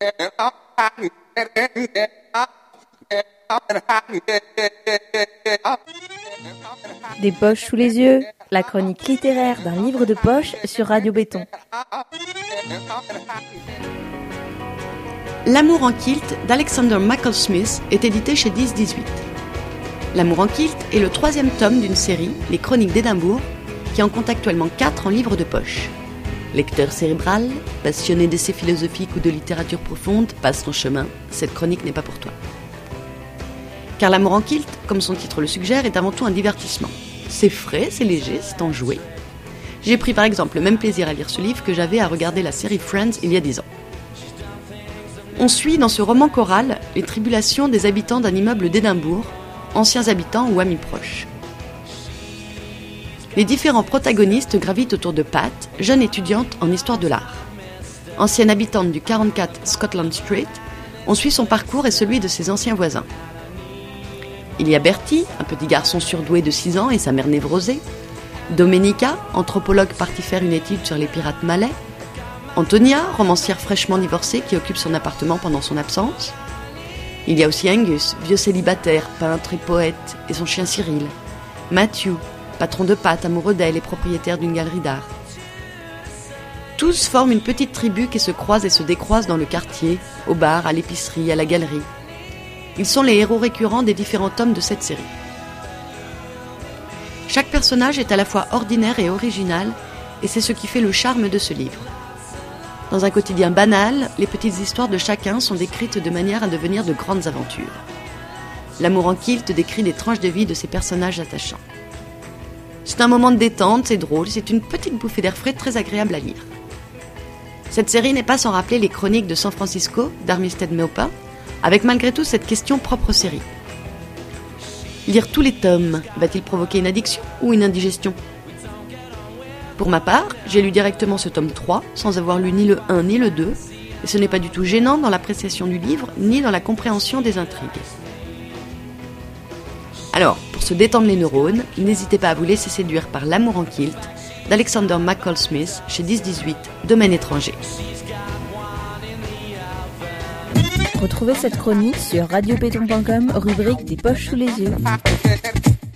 Des poches sous les yeux, la chronique littéraire d'un livre de poche sur Radio Béton. L'amour en kilt d'Alexander McCall Smith est édité chez 10-18. L'amour en kilt est le 3e tome d'une série, Les Chroniques d'Édimbourg, qui en compte actuellement 4 en livre de poche. Lecteur cérébral, passionné d'essais philosophiques ou de littérature profonde, passe ton chemin, cette chronique n'est pas pour toi. Car l'amour en kilt, comme son titre le suggère, est avant tout un divertissement. C'est frais, c'est léger, c'est enjoué. J'ai pris par exemple le même plaisir à lire ce livre que j'avais à regarder la série Friends il y a 10 ans. On suit dans ce roman choral les tribulations des habitants d'un immeuble d'Édimbourg, anciens habitants ou amis proches. Les différents protagonistes gravitent autour de Pat, jeune étudiante en histoire de l'art. Ancienne habitante du 44 Scotland Street, on suit son parcours et celui de ses anciens voisins. Il y a Bertie, un petit garçon surdoué de 6 ans et sa mère névrosée. Domenica, anthropologue partie faire une étude sur les pirates malais. Antonia, romancière fraîchement divorcée qui occupe son appartement pendant son absence. Il y a aussi Angus, vieux célibataire, peintre et poète, et son chien Cyril. Matthew, patron de Pat, amoureux d'elle et propriétaire d'une galerie d'art. Tous forment une petite tribu qui se croise et se décroise dans le quartier, au bar, à l'épicerie, à la galerie. Ils sont les héros récurrents des différents tomes de cette série. Chaque personnage est à la fois ordinaire et original, et c'est ce qui fait le charme de ce livre. Dans un quotidien banal, les petites histoires de chacun sont décrites de manière à devenir de grandes aventures. L'amour en kilt décrit les tranches de vie de ces personnages attachants. C'est un moment de détente, c'est drôle, c'est une petite bouffée d'air frais très agréable à lire. Cette série n'est pas sans rappeler les chroniques de San Francisco d'Armistead Maupin, avec malgré tout cette question propre aux séries. Lire tous les tomes, va-t-il provoquer une addiction ou une indigestion ? Pour ma part, j'ai lu directement ce tome 3, sans avoir lu ni le 1 ni le 2, et ce n'est pas du tout gênant dans l'appréciation du livre, ni dans la compréhension des intrigues. Alors, pour se détendre les neurones, n'hésitez pas à vous laisser séduire par L'amour en kilt d'Alexander McCall Smith chez 10-18, Domaine étranger. Retrouvez cette chronique sur radiobéton.com, rubrique des poches sous les yeux.